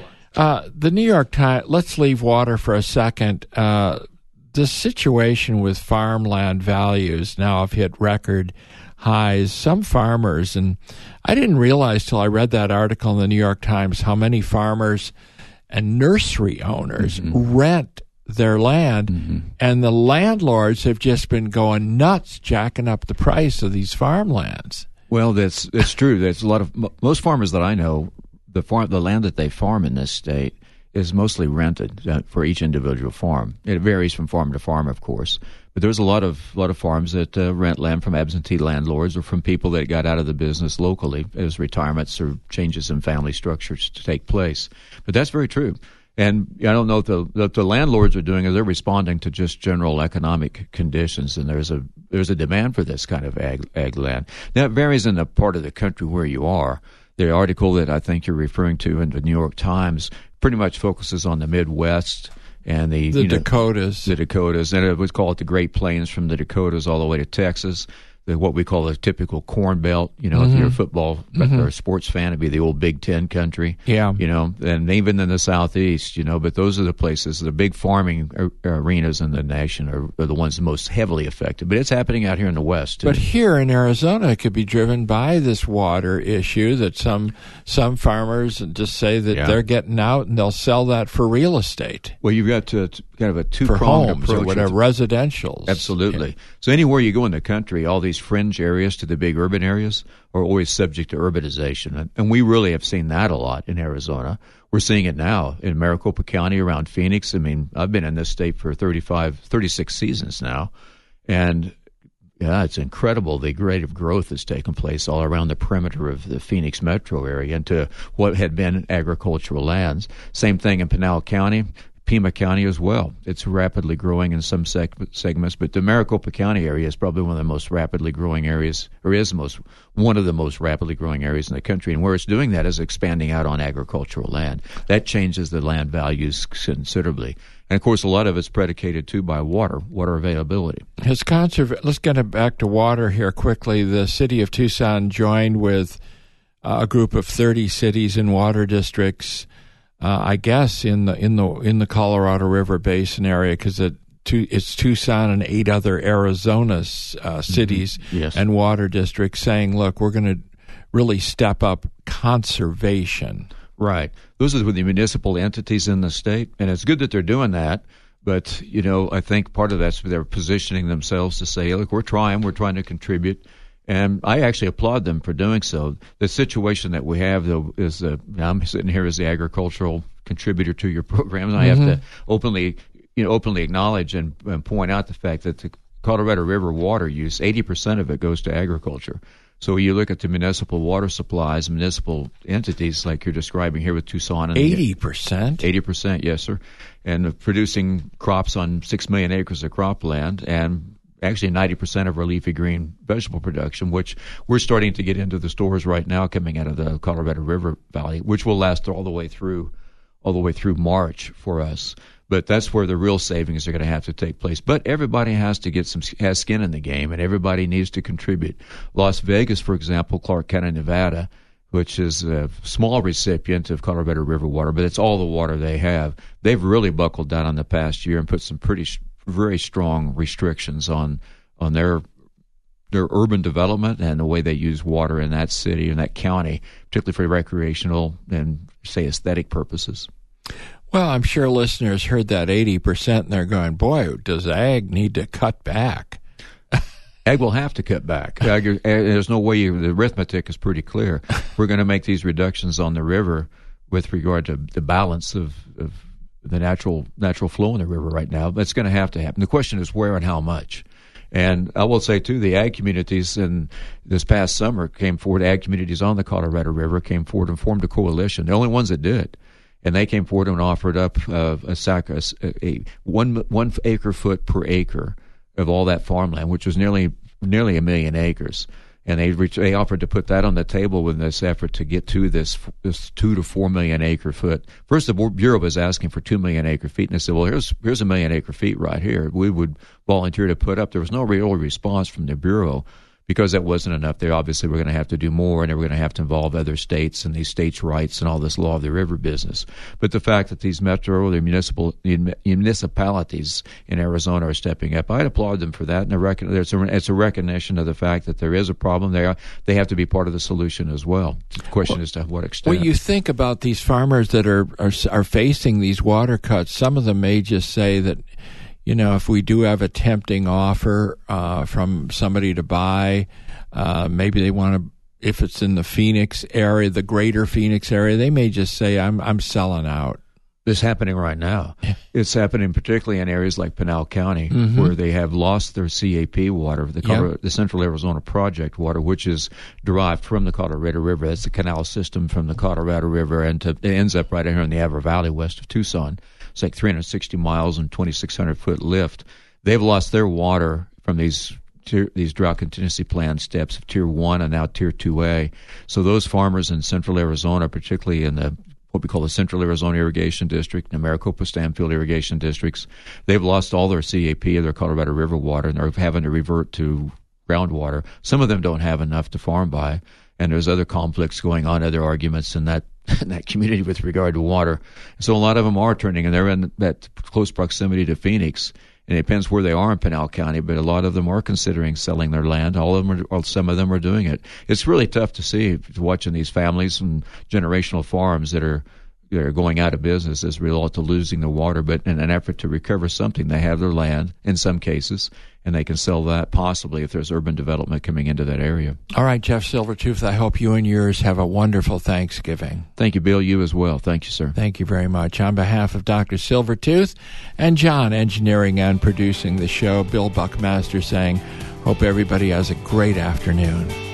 Uh, the New York Times. Let's leave water for a second. Uh, the situation with farmland values now have hit record highs. Some farmers, and I didn't realize till I read that article in the New York Times how many farmers and nursery owners mm-hmm. rent their land, mm-hmm. and the landlords have just been going nuts, jacking up the price of these farmlands. Well, that's that's true. There's a lot of most farmers that I know, the farm, the land that they farm in this state is mostly rented uh, for each individual farm. It varies from farm to farm, of course. But there's a lot of lot of farms that uh, rent land from absentee landlords or from people that got out of the business locally as retirements or changes in family structures to take place. But that's very true. And I don't know what the, what the landlords are doing is they're responding to just general economic conditions, and there's a there's a demand for this kind of ag, ag land. Now, it varies in the part of the country where you are. The article that I think you're referring to in the New York Times pretty much focuses on the Midwest and the, the you know, Dakotas. The Dakotas. And it was called the Great Plains from the Dakotas all the way to Texas. the what we call the typical corn belt. You know, Mm-hmm. if you're a football Mm-hmm. or a sports fan, it'd be the old Big Ten country. Yeah. You know, and even in the Southeast, you know, but those are the places, the big farming arenas in the nation are, are the ones most heavily affected. But it's happening out here in the West, too. But here in Arizona, it could be driven by this water issue that some some farmers just say that Yeah. they're getting out and they'll sell that for real estate. Well, you've got to, to kind of a For two-pronged homes approach. or whatever, residentials. Absolutely. Yeah. So anywhere you go in the country, all these fringe areas to the big urban areas are always subject to urbanization. And- And we really have seen that a lot in Arizona. We're seeing it now in Maricopa County around Phoenix. I mean, I've been in this state for thirty-five, thirty-six seasons now. And yeah, it's incredible the rate of growth that's taken place all around the perimeter of the Phoenix metro area into what had been agricultural lands. Same thing in Pinal County, Pima County as well. It's rapidly growing in some seg- segments, but the Maricopa County area is probably one of the most rapidly growing areas, or is most one of the most rapidly growing areas in the country. And where it's doing that is expanding out on agricultural land. That changes the land values considerably. And, of course, a lot of it's predicated, too, by water, water availability. Has conserv- Let's get it back to water here quickly. The city of Tucson joined with uh, a group of thirty cities and water districts, uh, I guess, in the in the in the Colorado River Basin area, because it, it's Tucson and eight other Arizona uh, cities Mm-hmm. Yes. and water districts saying, look, we're going to really step up conservation. Right. Those are the municipal entities in the state, and it's good that they're doing that. But, you know, I think part of that's they're positioning themselves to say, look, we're trying, we're trying to contribute. And I actually applaud them for doing so. The situation that we have, though, is that I'm sitting here as the agricultural contributor to your program, and I Mm-hmm. have to openly, you know, openly acknowledge and, and point out the fact that the Colorado River water use, eighty percent of it goes to agriculture. So you look at the municipal water supplies, municipal entities like you're describing here with Tucson. and eighty percent? eighty percent, yes, sir. And producing crops on six million acres of cropland, and actually ninety percent of our leafy green vegetable production, which we're starting to get into the stores right now coming out of the Colorado River Valley, which will last all the way through all the way through March for us. But that's where the real savings are going to have to take place. But everybody has to get some has skin in the game, and everybody needs to contribute. Las Vegas, for example, Clark County, Nevada, which is a small recipient of Colorado River water, but it's all the water they have. They've really buckled down on the past year and put some pretty, very strong restrictions on on their their urban development and the way they use water in that city and that county, particularly for recreational and, say, aesthetic purposes. Well, I'm sure listeners heard that eighty percent and they're going, boy, does ag need to cut back? Ag will have to cut back. Ag, there's no way you, the arithmetic is pretty clear. We're going to make these reductions on the river with regard to the balance of, of the natural natural flow in the river right now. That's going to have to happen. The question is where and how much. And I will say, too, the ag communities in this past summer came forward, ag communities on the Colorado River came forward and formed a coalition, the only ones that did. And they came forward and offered up uh, a, sac- a, a one one acre foot per acre of all that farmland, which was nearly nearly a million acres. And they re- they offered to put that on the table with this effort to get to this this two to four million acre foot. First, the Bureau was asking for two million acre feet, and they said, "Well, here's here's a million acre feet right here. We would volunteer to put up." There was no real response from the Bureau. Because that wasn't enough, they obviously were going to have to do more, and they were going to have to involve other states and these states' rights and all this law of the river business. But the fact that these metro, the municipal the municipalities in Arizona are stepping up, I'd applaud them for that. And I reckon it's a, it's a recognition of the fact that there is a problem there. They have to be part of the solution as well. The question well, is to what extent. Well, you think about these farmers that are, are are facing these water cuts. Some of them may just say that, you know, if we do have a tempting offer uh, from somebody to buy, uh, maybe they want to, if it's in the Phoenix area, the greater Phoenix area, they may just say, I'm I'm selling out. It's happening right now. It's happening particularly in areas like Pinal County, mm-hmm. where they have lost their C A P water, the, Colorado, yep. the Central Arizona Project water, which is derived from the Colorado River. That's the canal system from the Colorado River, and to, it ends up right here in the Avra Valley west of Tucson. It's like three hundred sixty miles and twenty-six hundred foot lift. They've lost their water from these tier, these drought contingency plan steps of Tier one and now Tier two A. So those farmers in Central Arizona, particularly in the what we call the Central Arizona Irrigation District, the Maricopa Stanfield Irrigation Districts, they've lost all their C A P of their Colorado River water, and they're having to revert to groundwater. Some of them don't have enough to farm by, and there's other conflicts going on, other arguments in that in that community with regard to water. So a lot of them are turning, and they're in that close proximity to Phoenix. And it depends where they are in Pinal County, but a lot of them are considering selling their land. All of them, are, or some of them, are doing it. It's really tough to see watching these families and generational farms that are that are going out of business as a result of losing the water. But in an effort to recover something, they have their land in some cases, and they can sell that possibly if there's urban development coming into that area. All right, Jeff Silvertooth, I hope you and yours have a wonderful Thanksgiving. Thank you, Bill. You as well. Thank you, sir. Thank you very much. On behalf of Doctor Silvertooth and John, engineering and producing the show, Bill Buckmaster saying, hope everybody has a great afternoon.